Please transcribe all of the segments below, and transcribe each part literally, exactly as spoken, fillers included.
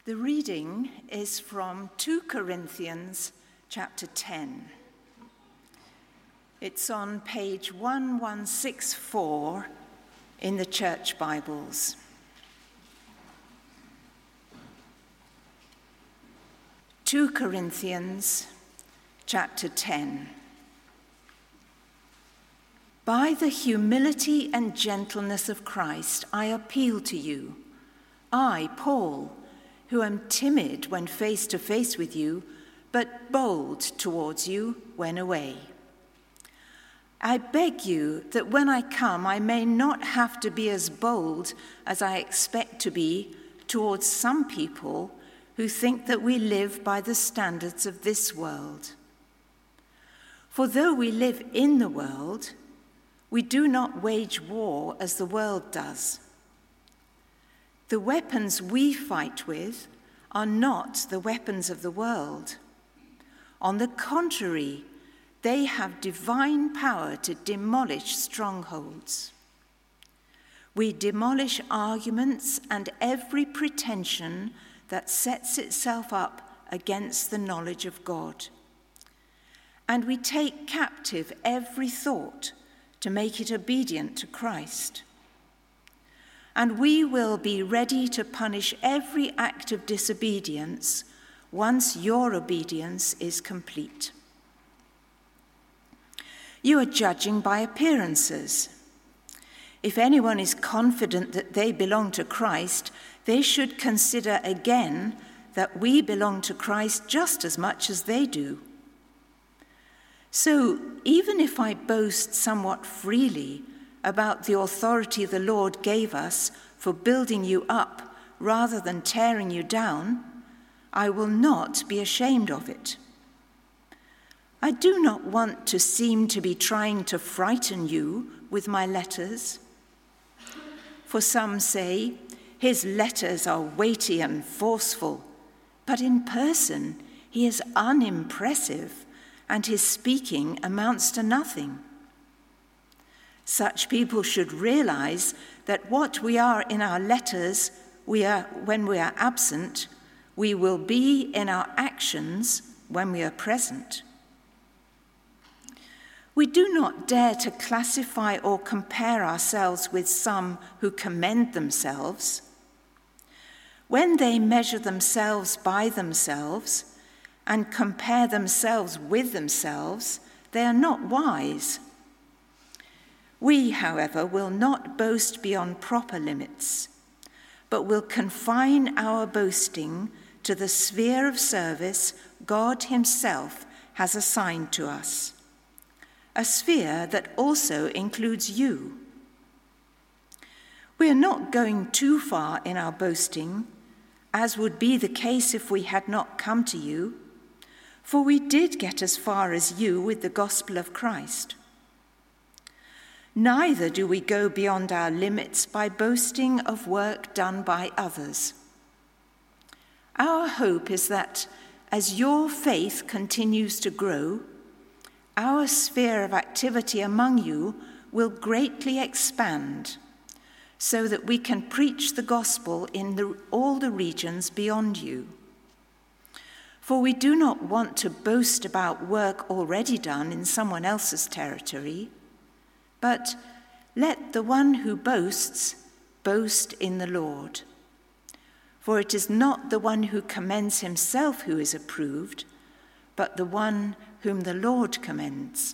The reading is from Second Corinthians chapter ten. It's on page eleven sixty-four in the Church Bibles. Second Corinthians chapter ten. By the humility and gentleness of Christ, I appeal to you. I, Paul, who am timid when face to face with you, but bold towards you when away. I beg you that when I come, I may not have to be as bold as I expect to be towards some people who think that we live by the standards of this world. For though we live in the world, we do not wage war as the world does. The weapons we fight with are not the weapons of the world. On the contrary, they have divine power to demolish strongholds. We demolish arguments and every pretension that sets itself up against the knowledge of God. And we take captive every thought to make it obedient to Christ. And we will be ready to punish every act of disobedience once your obedience is complete. You are judging by appearances. If anyone is confident that they belong to Christ, they should consider again that we belong to Christ just as much as they do. So even if I boast somewhat freely about the authority the Lord gave us for building you up rather than tearing you down, I will not be ashamed of it. I do not want to seem to be trying to frighten you with my letters. For some say, his letters are weighty and forceful, but in person he is unimpressive and his speaking amounts to nothing. Such people should realize that what we are in our letters, we are when we are absent, we will be in our actions when we are present. We do not dare to classify or compare ourselves with some who commend themselves. When they measure themselves by themselves and compare themselves with themselves, they are not wise. We, however, will not boast beyond proper limits, but will confine our boasting to the sphere of service God himself has assigned to us, a sphere that also includes you. We are not going too far in our boasting, as would be the case if we had not come to you, for we did get as far as you with the gospel of Christ. Neither do we go beyond our limits by boasting of work done by others. Our hope is that as your faith continues to grow, our sphere of activity among you will greatly expand, so that we can preach the gospel in the, all the regions beyond you. For we do not want to boast about work already done in someone else's territory, but let the one who boasts boast in the Lord. For it is not the one who commends himself who is approved, but the one whom the Lord commends.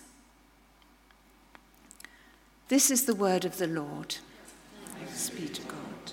This is the word of the Lord. Thanks be to God.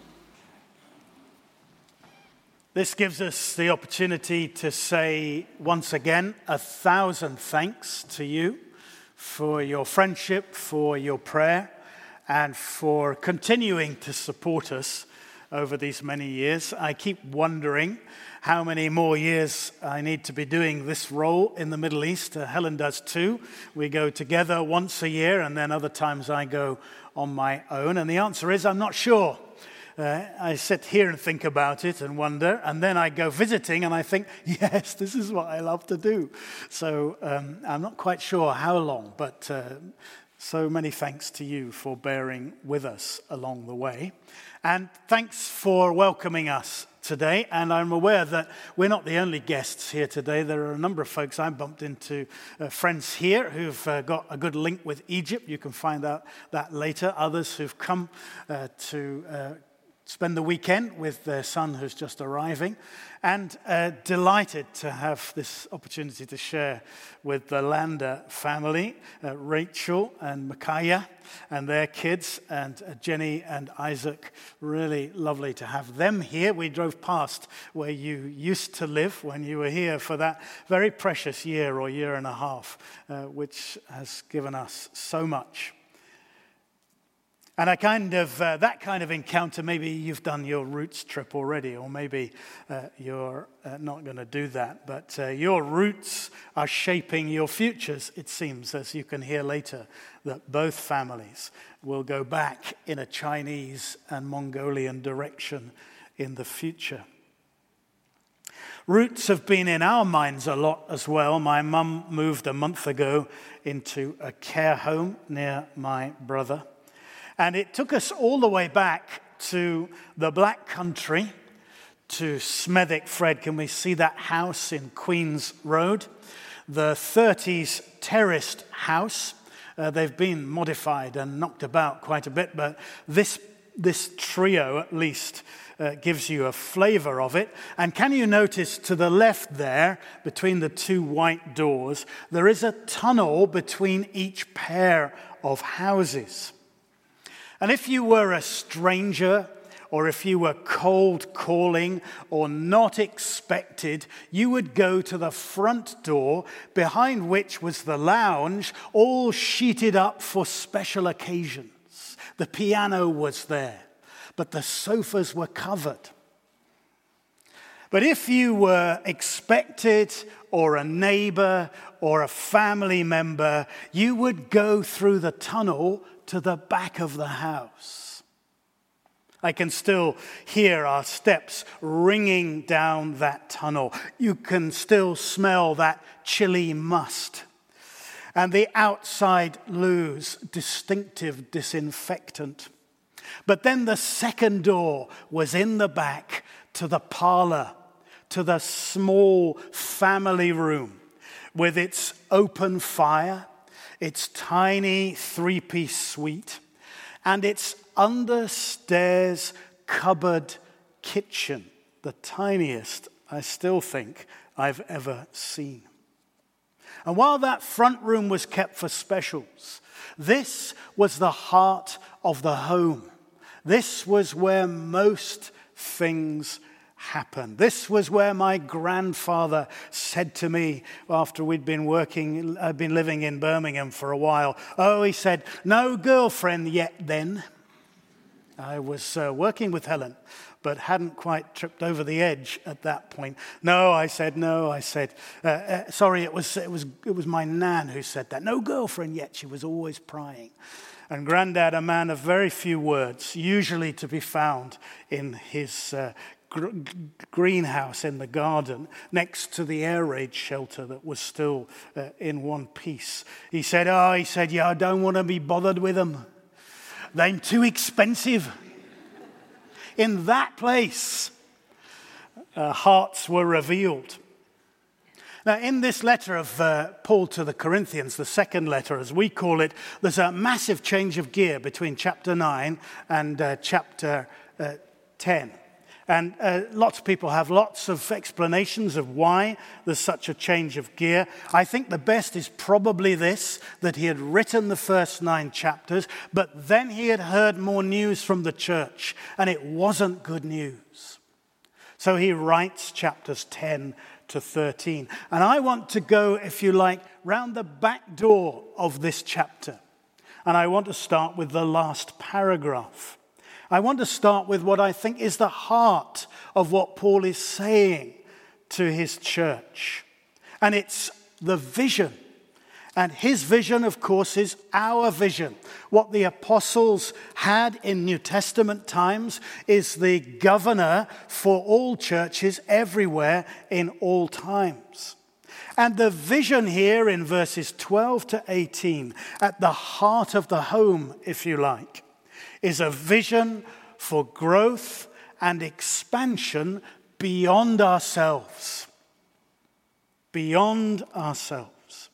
This gives us the opportunity to say once again a thousand thanks to you for your friendship, for your prayer, and for continuing to support us over these many years. I keep wondering how many more years I need to be doing this role in the Middle East. Uh, Helen does too. We go together once a year, and then other times I go on my own. And the answer is I'm not sure. Uh, I sit here and think about it and wonder, and then I go visiting and I think, yes, this is what I love to do. So um, I'm not quite sure how long, but uh, so many thanks to you for bearing with us along the way. And thanks for welcoming us today, and I'm aware that we're not the only guests here today. There are a number of folks I bumped into, uh, friends here who've uh, got a good link with Egypt. You can find out that later. Others who've come uh, to uh, spend the weekend with their son who's just arriving, and uh, delighted to have this opportunity to share with the Lander family, uh, Rachel and Micaiah and their kids, and uh, Jenny and Isaac. Really lovely to have them here. We drove past where you used to live when you were here for that very precious year or year and a half, uh, which has given us so much. And I kind of, uh, that kind of encounter, maybe you've done your roots trip already, or maybe uh, you're uh, not going to do that. But uh, your roots are shaping your futures, it seems, as you can hear later, that both families will go back in a Chinese and Mongolian direction in the future. Roots have been in our minds a lot as well. My mum moved a month ago into a care home near my brother. And it took us all the way back to the Black Country, to Smethwick. Fred, can we see that house in Queen's Road? The thirties terraced house. Uh, they've been modified and knocked about quite a bit, but this, this trio at least uh, gives you a flavor of it. And can you notice to the left there, between the two white doors, there is a tunnel between each pair of houses. And if you were a stranger, or if you were cold calling or not expected, you would go to the front door, behind which was the lounge, all sheeted up for special occasions. The piano was there, but the sofas were covered. But if you were expected, or a neighbor, or a family member, you would go through the tunnel to the back of the house. I can still hear our steps ringing down that tunnel. You can still smell that chilly must. And the outside loo's distinctive disinfectant. But then the second door was in the back to the parlor, to the small family room with its open fire, its tiny three-piece suite, and its understairs cupboard kitchen, the tiniest, I still think, I've ever seen. And while that front room was kept for specials, this was the heart of the home. This was where most things happened. This was where my grandfather said to me after we'd been working, I'd been living in Birmingham for a while. Oh, he said, no girlfriend yet then. I was uh, working with Helen, but hadn't quite tripped over the edge at that point. No, I said, no, I said, uh, uh, sorry, it was, it was, it was my nan who said that. No girlfriend yet, she was always prying. And Grandad, a man of very few words, usually to be found in his uh, gr- greenhouse in the garden next to the air raid shelter that was still uh, in one piece. He said, oh, he said, yeah, I don't want to be bothered with them. They're too expensive. In that place, uh, hearts were revealed. Now, in this letter of uh, Paul to the Corinthians, the second letter, as we call it, there's a massive change of gear between chapter nine and uh, chapter uh, ten. And uh, lots of people have lots of explanations of why there's such a change of gear. I think the best is probably this, that he had written the first nine chapters, but then he had heard more news from the church, and it wasn't good news. So he writes chapters ten to thirteen. And I want to go, if you like, round the back door of this chapter. And I want to start with the last paragraph. I want to start with what I think is the heart of what Paul is saying to his church. And it's the vision. And his vision, of course, is our vision. What the apostles had in New Testament times is the governor for all churches everywhere in all times. And the vision here in verses twelve to eighteen, at the heart of the home, if you like, is a vision for growth and expansion beyond ourselves. Beyond ourselves.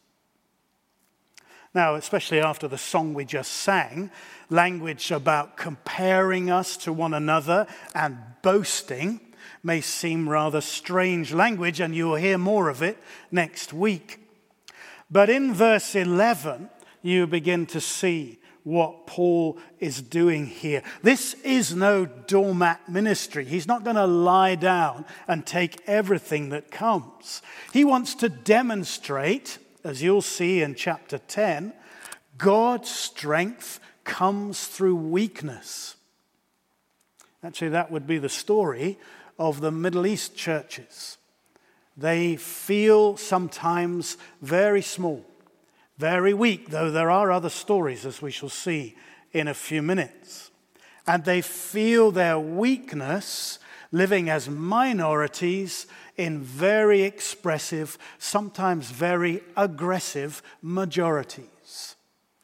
Now, especially after the song we just sang, language about comparing us to one another and boasting may seem rather strange language, and you'll hear more of it next week. But in verse eleven, you begin to see what Paul is doing here. This is no doormat ministry. He's not going to lie down and take everything that comes. He wants to demonstrate, as you'll see in chapter ten, God's strength comes through weakness. Actually, that would be the story of the Middle East churches. They feel sometimes very small, very weak, though there are other stories, as we shall see in a few minutes. And they feel their weakness living as minorities in very expressive, sometimes very aggressive majorities.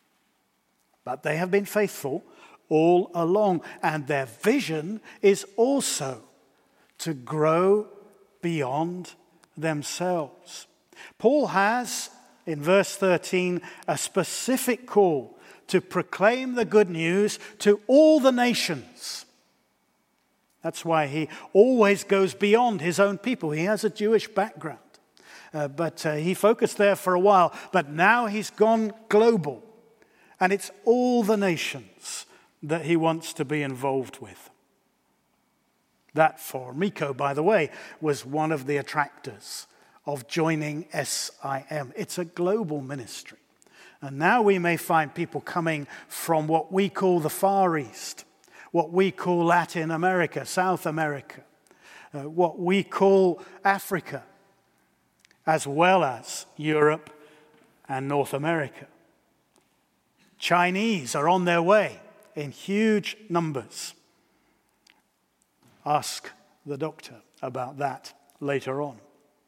But they have been faithful all along, and their vision is also to grow beyond themselves. Paul has, in verse thirteen, a specific call to proclaim the good news to all the nations. That's why he always goes beyond his own people. He has a Jewish background, uh, but uh, he focused there for a while. But now he's gone global, and it's all the nations that he wants to be involved with. That, for Miko, by the way, was one of the attractors of joining S I M. It's a global ministry. And now we may find people coming from what we call the Far East, what we call Latin America, South America, uh, what we call Africa, as well as Europe and North America. Chinese are on their way in huge numbers. Ask the doctor about that later on.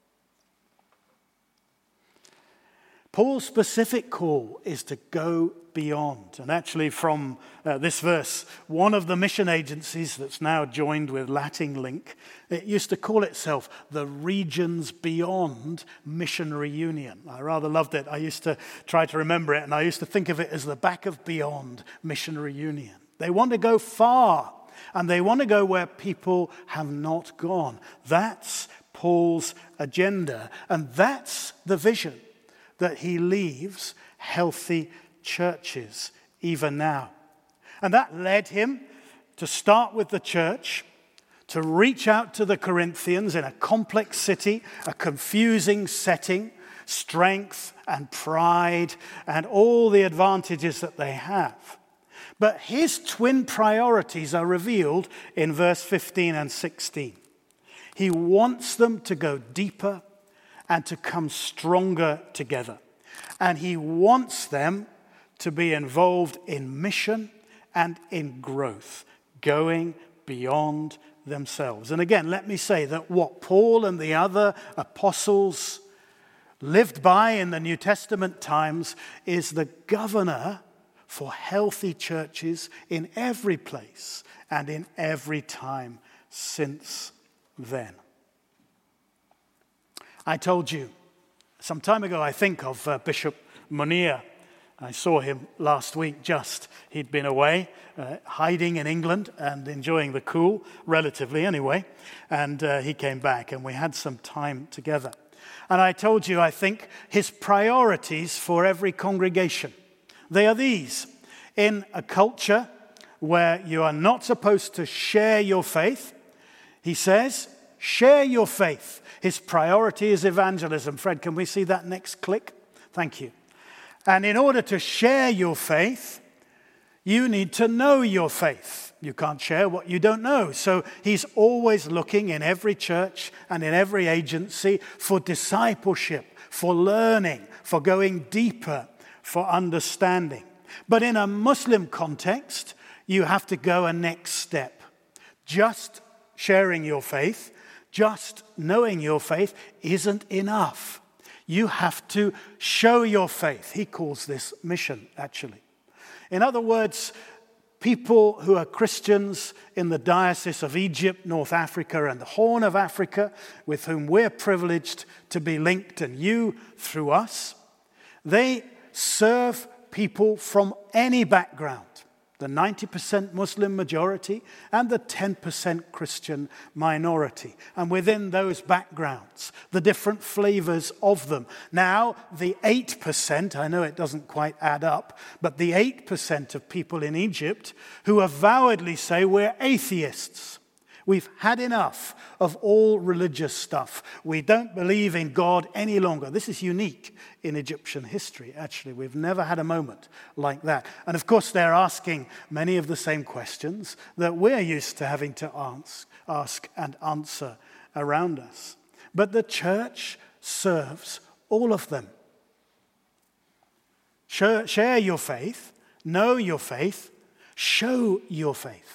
Paul's specific call is to go beyond. And actually from uh, this verse, one of the mission agencies that's now joined with Latin Link, it used to call itself the Regions Beyond Missionary Union. I rather loved it. I used to try to remember it, and I used to think of it as the back of Beyond Missionary Union. They want to go far, and they want to go where people have not gone. That's Paul's agenda, and that's the vision that he leaves healthy churches even now. And that led him to start with the church, to reach out to the Corinthians in a complex city, a confusing setting, strength and pride and all the advantages that they have. But his twin priorities are revealed in verse fifteen and sixteen. He wants them to go deeper and to come stronger together. And he wants them to be involved in mission and in growth, going beyond themselves. And again, let me say that what Paul and the other apostles lived by in the New Testament times is the governor for healthy churches in every place and in every time since then. I told you some time ago, I think, of uh, Bishop Munir. I saw him last week just. He'd been away, uh, hiding in England and enjoying the cool, relatively anyway. And uh, he came back and we had some time together. And I told you, I think, his priorities for every congregation. They are these. In a culture where you are not supposed to share your faith, he says, share your faith. His priority is evangelism. Fred, can we see that next click? Thank you. And in order to share your faith, you need to know your faith. You can't share what you don't know. So he's always looking in every church and in every agency for discipleship, for learning, for going deeper, for understanding. But in a Muslim context, you have to go a next step. Just sharing your faith, just knowing your faith isn't enough. You have to show your faith. He calls this mission, actually. In other words, people who are Christians in the Diocese of Egypt, North Africa, and the Horn of Africa, with whom we're privileged to be linked, and you through us. They serve people from any background, the ninety percent Muslim majority and the ten percent Christian minority. And within those backgrounds, the different flavors of them. Now, the eight percent, I know it doesn't quite add up, but the eight percent of people in Egypt who avowedly say we're atheists. We've had enough of all religious stuff. We don't believe in God any longer. This is unique in Egyptian history, actually. We've never had a moment like that. And of course, they're asking many of the same questions that we're used to having to ask, ask and answer around us. But the church serves all of them. Share, share your faith, know your faith, show your faith.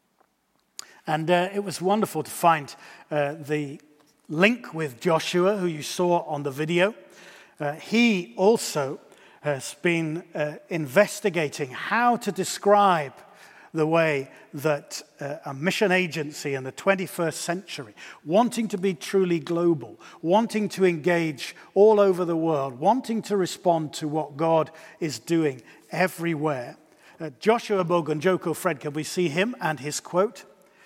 And uh, it was wonderful to find uh, the link with Joshua, who you saw on the video. Uh, he also has been uh, investigating how to describe the way that uh, a mission agency in the twenty-first century, wanting to be truly global, wanting to engage all over the world, wanting to respond to what God is doing everywhere. Uh, Joshua Bogonjoko Fred, can we see him and his quote?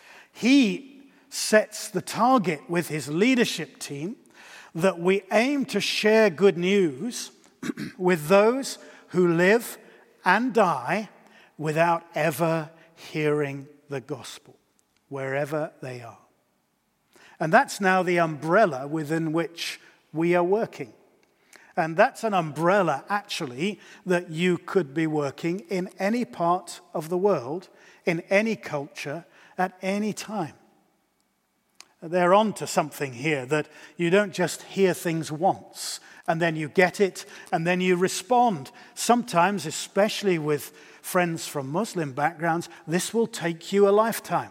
He sets the target with his leadership team that we aim to share good news with those who live and die without ever hearing the gospel, wherever they are. And that's now the umbrella within which we are working. And that's an umbrella, actually, that you could be working in any part of the world, in any culture, at any time. They're on to something here, that you don't just hear things once and then you get it and then you respond. Sometimes, especially with friends from Muslim backgrounds, this will take you a lifetime.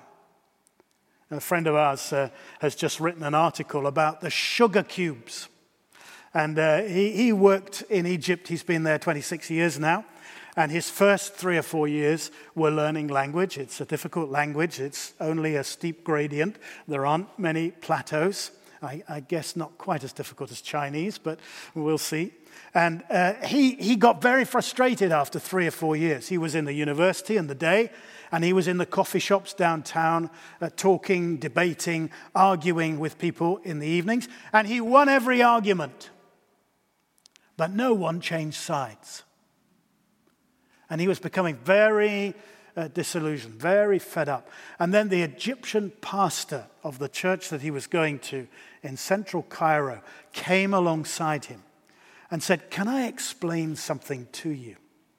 A friend of ours uh, has just written an article about the sugar cubes. And uh, he, he worked in Egypt. He's been there twenty-six years now. And his first three or four years were learning language. It's a difficult language. It's only a steep gradient. There aren't many plateaus. I, I guess not quite as difficult as Chinese, but we'll see. And uh, he, he got very frustrated after three or four years. He was in the university in the day, and he was in the coffee shops downtown, uh, talking, debating, arguing with people in the evenings. And he won every argument. But no one changed sides. And he was becoming very uh, disillusioned, very fed up. And then the Egyptian pastor of the church that he was going to in central Cairo came alongside him and said, "Can I explain something to you?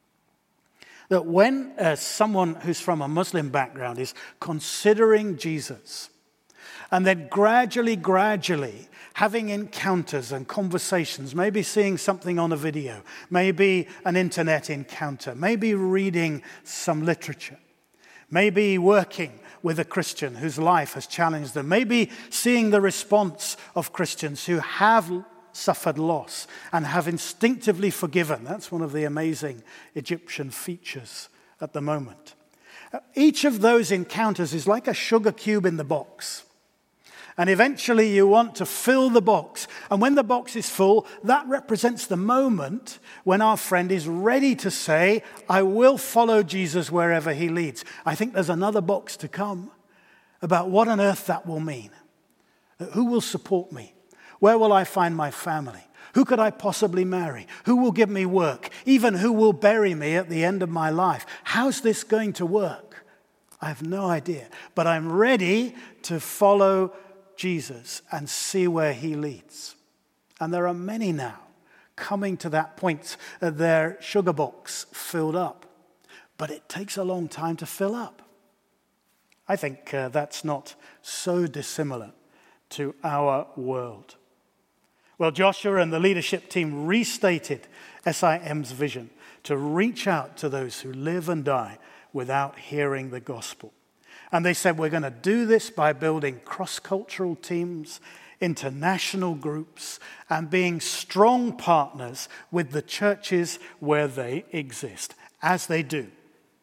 That when uh, someone who's from a Muslim background is considering Jesus, and then gradually, gradually having encounters and conversations, maybe seeing something on a video, maybe an internet encounter, maybe reading some literature, maybe working with a Christian whose life has challenged them, maybe seeing the response of Christians who have suffered loss and have instinctively forgiven." That's one of the amazing Egyptian features at the moment. Each of those encounters is like a sugar cube in the box. And eventually you want to fill the box. And when the box is full, that represents the moment when our friend is ready to say, "I will follow Jesus wherever he leads." I think there's another box to come about what on earth that will mean. Who will support me? Where will I find my family? Who could I possibly marry? Who will give me work? Even who will bury me at the end of my life? How's this going to work? I have no idea. But I'm ready to follow Jesus and see where he leads. And there are many now coming to that point, uh, their sugar box filled up. But it takes a long time to fill up. I think uh, that's not so dissimilar to our world. Well, Joshua and the leadership team restated S I M's vision to reach out to those who live and die without hearing the gospel. And they said, we're going to do this by building cross-cultural teams, international groups, and being strong partners with the churches where they exist, as they do.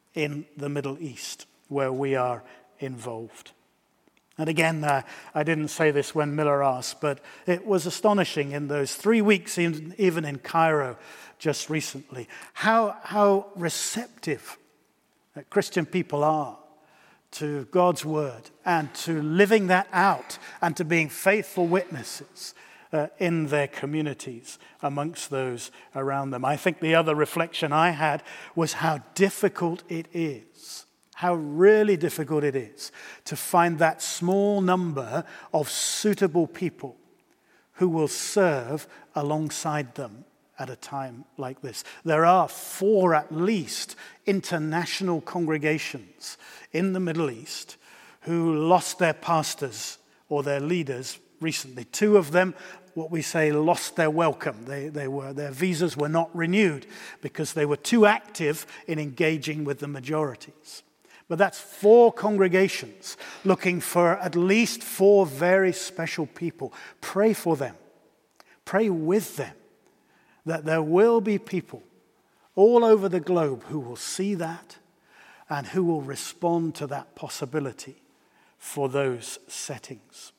in the Middle East, where we are involved. And again, uh, I didn't say this when Miller asked, but it was astonishing in those three weeks, even in Cairo just recently, how, how receptive Christian people are to God's word and to living that out and to being faithful witnesses uh, in their communities amongst those around them. I think the other reflection I had was how difficult it is, how really difficult it is to find that small number of suitable people who will serve alongside them at a time like this. There are four at least international congregations in the Middle East who lost their pastors or their leaders recently. Two of them, what we say, lost their welcome. They, they were, their visas were not renewed because they were too active in engaging with the majorities. But that's four congregations looking for at least four very special people. Pray for them. Pray with them that there will be people all over the globe who will see that and who will respond to that possibility for those settings.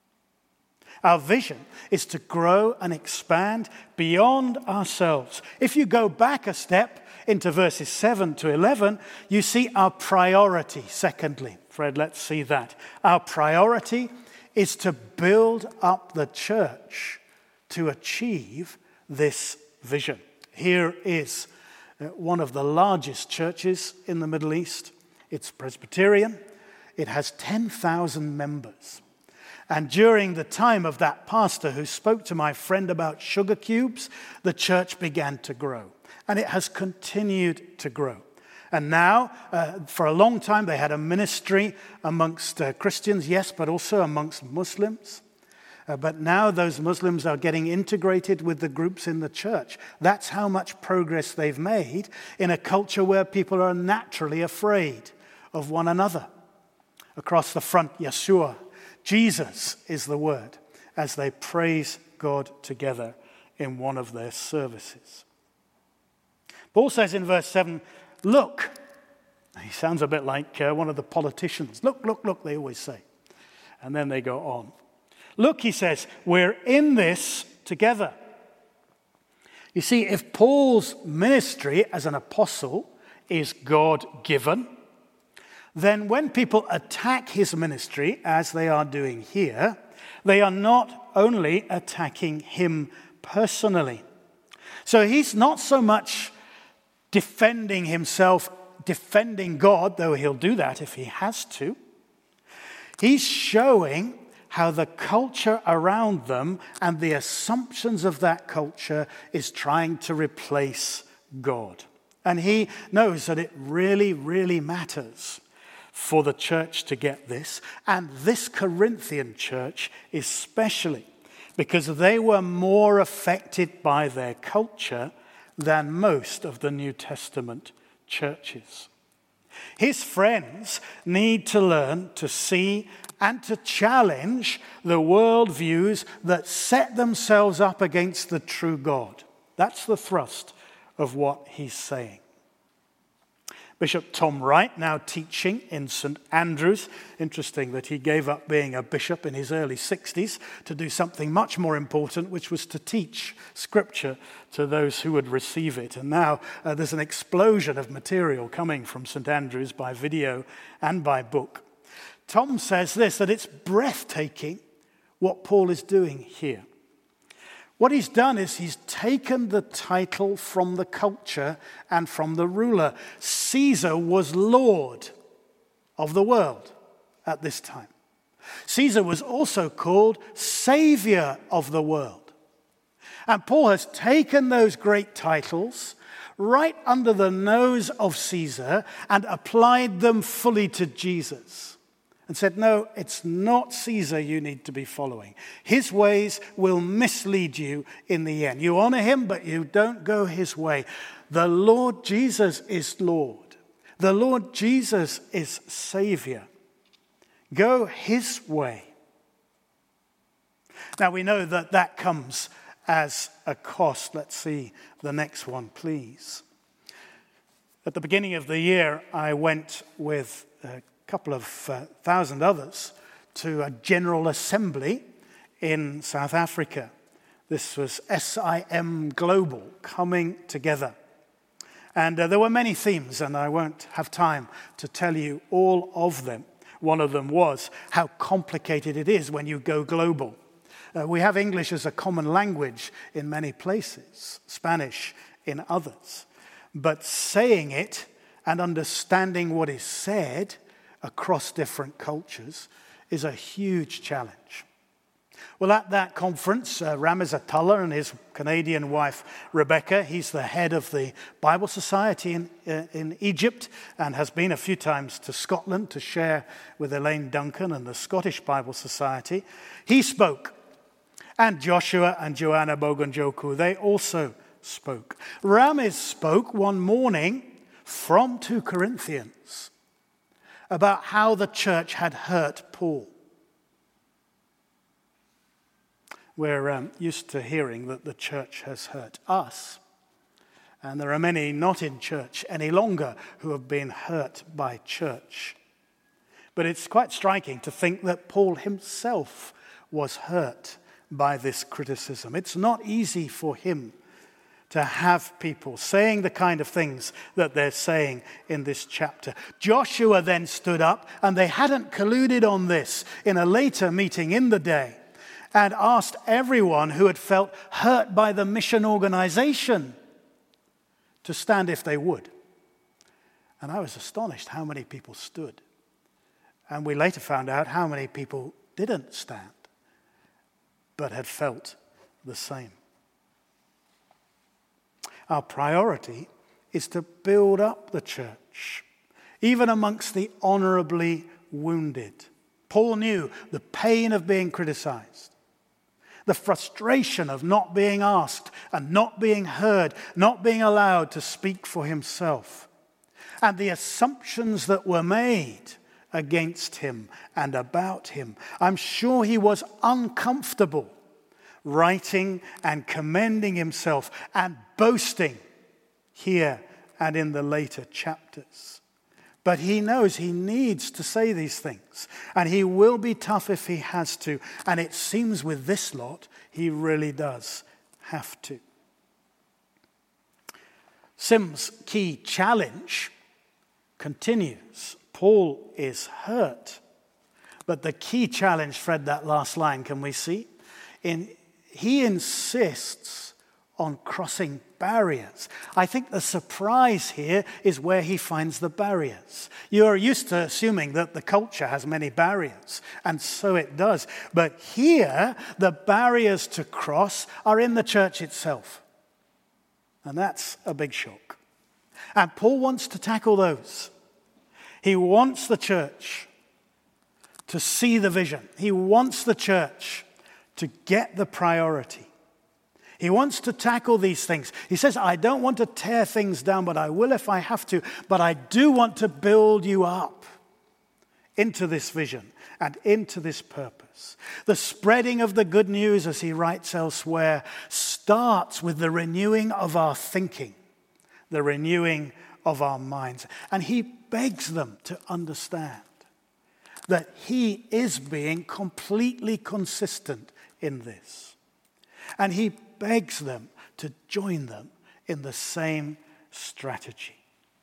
Our vision is to grow and expand beyond ourselves. If you go back a step into verses seven to eleven, you see our priority. Secondly, Fred, let's see that. Our priority is to build up the church to achieve this vision. Here is one of the largest churches in the Middle East. It's Presbyterian. It has ten thousand members. And during the time of that pastor who spoke to my friend about sugar cubes, the church began to grow. And it has continued to grow. And now, uh, for a long time, they had a ministry amongst uh, Christians, yes, but also amongst Muslims. Uh, but now those Muslims are getting integrated with the groups in the church. That's how much progress they've made in a culture where people are naturally afraid of one another. Across the front, Yeshua, Jesus is the word, as they praise God together in one of their services. Paul says in verse seven, look. He sounds a bit like uh, one of the politicians. Look, look, look, they always say. And then they go on. Look, he says, we're in this together. You see, if Paul's ministry as an apostle is God-given, then when people attack his ministry, as they are doing here, they are not only attacking him personally. So he's not so much defending himself, defending God, though he'll do that if he has to. He's showing how the culture around them and the assumptions of that culture is trying to replace God. And he knows that it really, really matters for the church to get this, and this Corinthian church especially, because they were more affected by their culture than most of the New Testament churches. His friends need to learn to see and to challenge the worldviews that set themselves up against the true God. That's the thrust of what he's saying. Bishop Tom Wright, now teaching in Saint Andrews. Interesting that he gave up being a bishop in his early sixties to do something much more important, which was to teach Scripture to those who would receive it. And now uh, there's an explosion of material coming from Saint Andrews by video and by book. Tom says this, that it's breathtaking what Paul is doing here. What he's done is he's taken the title from the culture and from the ruler. Caesar was Lord of the world at this time. Caesar was also called Savior of the world. And Paul has taken those great titles right under the nose of Caesar and applied them fully to Jesus. And said, no, it's not Caesar you need to be following. His ways will mislead you in the end. You honor him, but you don't go his way. The Lord Jesus is Lord. The Lord Jesus is Savior. Go his way. Now we know that that comes as a cost. Let's see the next one, please. At the beginning of the year, I went with a couple of uh, thousand others to a General Assembly in South Africa. This was S I M Global coming together. And uh, there were many themes, and I won't have time to tell you all of them. One of them was how complicated it is when you go global. Uh, we have English as a common language in many places, Spanish in others. But saying it and understanding what is said across different cultures is a huge challenge. Well, at that conference, uh, Ramez Atullah and his Canadian wife, Rebecca, he's the head of the Bible Society in, uh, in Egypt and has been a few times to Scotland to share with Elaine Duncan and the Scottish Bible Society. He spoke, and Joshua and Joanna Bogonjoku, they also spoke. Ramez spoke one morning from Second Corinthians about how the church had hurt Paul. We're um, used to hearing that the church has hurt us. And there are many not in church any longer who have been hurt by church. But it's quite striking to think that Paul himself was hurt by this criticism. It's not easy for him to have people saying the kind of things that they're saying in this chapter. Joshua then stood up, and they hadn't colluded on this in a later meeting in the day, and asked everyone who had felt hurt by the mission organization to stand if they would. And I was astonished how many people stood. And we later found out how many people didn't stand, but had felt the same. Our priority is to build up the church, even amongst the honorably wounded. Paul knew the pain of being criticized, the frustration of not being asked and not being heard, not being allowed to speak for himself, and the assumptions that were made against him and about him. I'm sure he was uncomfortable writing and commending himself and boasting here and in the later chapters. But he knows he needs to say these things, and he will be tough if he has to. And it seems with this lot, he really does have to. Sim's key challenge continues. Paul is hurt. But the key challenge, Fred, that last line, can we see? In, he insists on crossing barriers. I think the surprise here is where he finds the barriers. You're used to assuming that the culture has many barriers, and so it does. But here, the barriers to cross are in the church itself. And that's a big shock. And Paul wants to tackle those. He wants the church to see the vision. He wants the church to get the priority. He wants to tackle these things. He says, I don't want to tear things down, but I will if I have to. But I do want to build you up into this vision and into this purpose. The spreading of the good news, as he writes elsewhere, starts with the renewing of our thinking, the renewing of our minds. And he begs them to understand that he is being completely consistent in this. And he begs them to join them in the same strategy.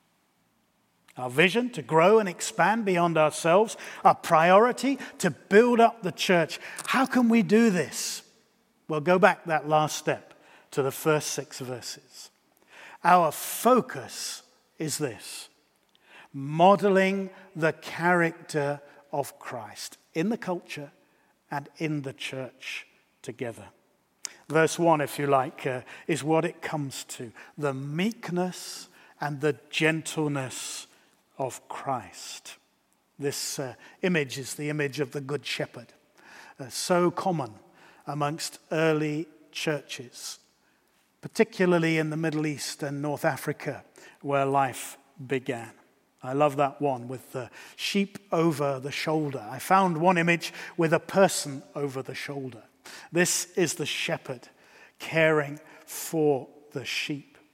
Our vision to grow and expand beyond ourselves, our priority to build up the church. How can we do this? Well, go back that last step to the first six verses. Our focus is this: modeling the character of Christ in the culture and in the church together. Verse one, if you like, uh, is what it comes to. The meekness and the gentleness of Christ. This uh, image is the image of the Good Shepherd, uh, so common amongst early churches, particularly in the Middle East and North Africa, where life began. I love that one with the sheep over the shoulder. I found one image with a person over the shoulder. This is the shepherd caring for the sheep.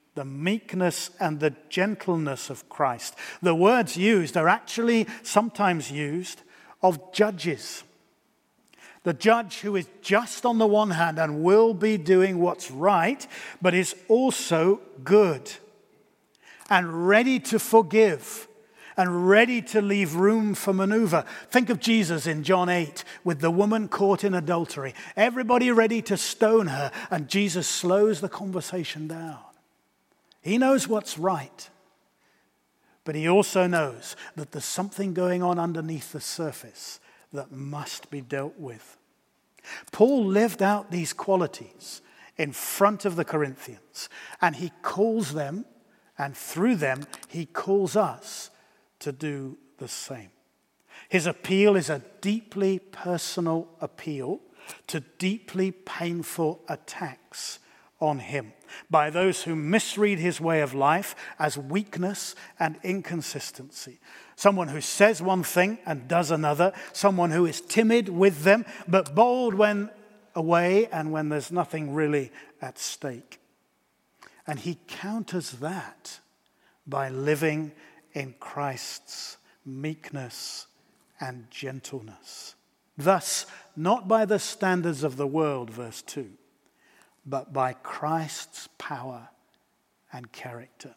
the meekness and the gentleness of Christ. The words used are actually sometimes used of judges. The judge who is just on the one hand and will be doing what's right, but is also good and ready to forgive and ready to leave room for maneuver. Think of Jesus in John eight with the woman caught in adultery. Everybody ready to stone her, and Jesus slows the conversation down. He knows what's right, but he also knows that there's something going on underneath the surface that must be dealt with. Paul lived out these qualities in front of the Corinthians, and he calls them, and through them, he calls us to do the same. His appeal is a deeply personal appeal to deeply painful attacks on him by those who misread his way of life as weakness and inconsistency. Someone who says one thing and does another. Someone who is timid with them, but bold when away and when there's nothing really at stake. And he counters that by living in Christ's meekness and gentleness. Thus, not by the standards of the world, verse two, but by Christ's power and character.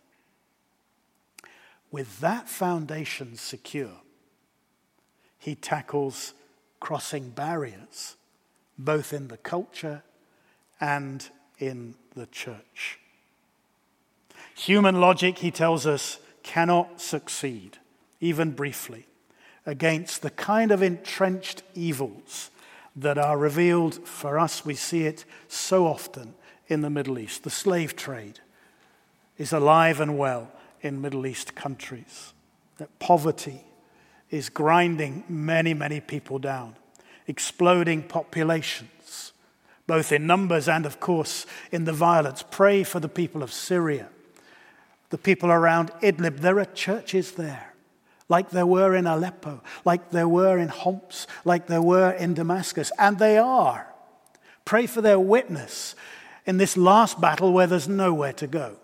With that foundation secure, he tackles crossing barriers, both in the culture and in the church. Human logic, he tells us, cannot succeed, even briefly, against the kind of entrenched evils that are revealed for us. We see it so often in the Middle East. The slave trade is alive and well in Middle East countries. That poverty is grinding many, many people down. Exploding populations, both in numbers and, of course, in the violence. Pray for the people of Syria, the people around Idlib. There are churches there, like there were in Aleppo, like there were in Homs, like there were in Damascus. And they are. Pray for their witness in this last battle where there's nowhere to go.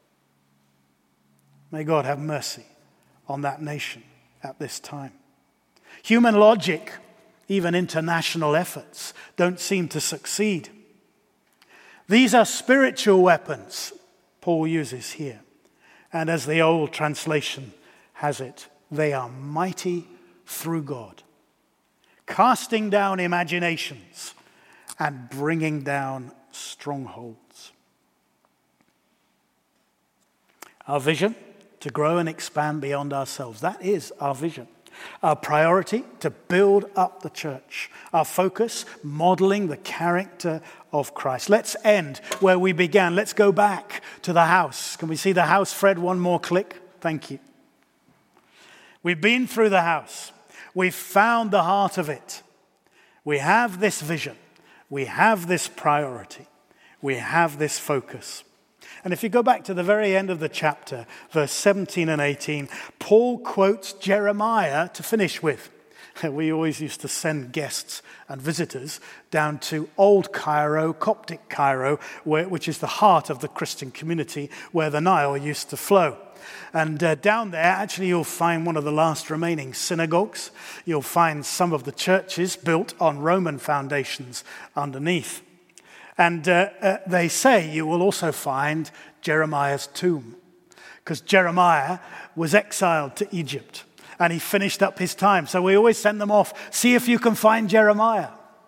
May God have mercy on that nation at this time. Human logic, even international efforts, don't seem to succeed. These are spiritual weapons Paul uses here. And as the old translation has it, they are mighty through God, casting down imaginations and bringing down strongholds. Our vision, to grow and expand beyond ourselves. That is our vision. Our priority, to build up the church. Our focus, modeling the character of Christ. Let's end where we began. Let's go back to the house. Can we see the house, Fred? One more click. Thank you. We've been through the house. We've found the heart of it. We have this vision. We have this priority. We have this focus. And if you go back to the very end of the chapter, verse seventeen and eighteen, Paul quotes Jeremiah to finish with. We always used to send guests and visitors down to Old Cairo, Coptic Cairo, where, which is the heart of the Christian community where the Nile used to flow. And uh, down there, actually, you'll find one of the last remaining synagogues. You'll find some of the churches built on Roman foundations underneath. And uh, uh, they say you will also find Jeremiah's tomb, because Jeremiah was exiled to Egypt and he finished up his time. So we always send them off, see if you can find Jeremiah.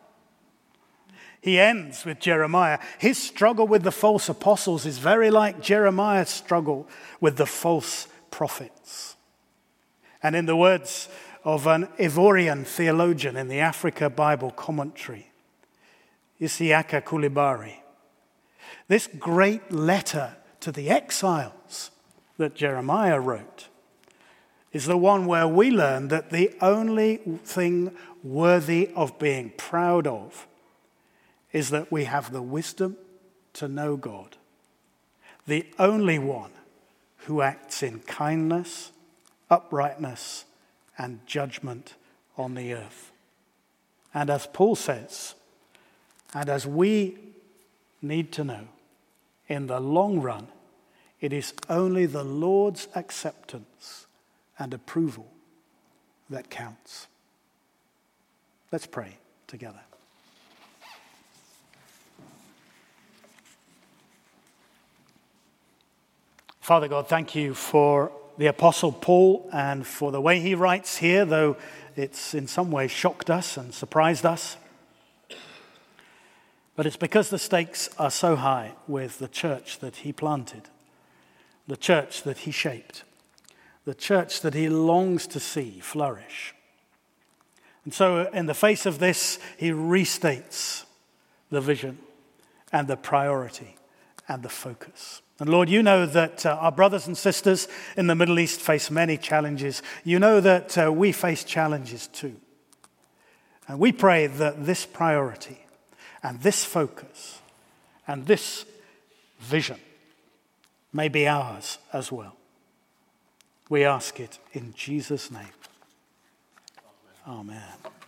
He ends with Jeremiah. His struggle with the false apostles is very like Jeremiah's struggle with the false prophets. And in the words of an Ivorian theologian in the Africa Bible Commentary, Isiaka Coulibaly, this great letter to the exiles that Jeremiah wrote is the one where we learn that the only thing worthy of being proud of is that we have the wisdom to know God, the only one who acts in kindness, uprightness, and judgment on the earth. And as Paul says, and as we need to know, in the long run, It is only the Lord's acceptance and approval that counts. Let's pray together. Father God, thank you for the Apostle Paul and for the way he writes here, though it's in some way shocked us and surprised us. But it's because the stakes are so high with the church that he planted, the church that he shaped, the church that he longs to see flourish. And so in the face of this, he restates the vision and the priority and the focus. And Lord, you know that uh, our brothers and sisters in the Middle East face many challenges. You know that uh, we face challenges too. And we pray that this priority and this focus and this vision may be ours as well. We ask it in Jesus' name. Amen.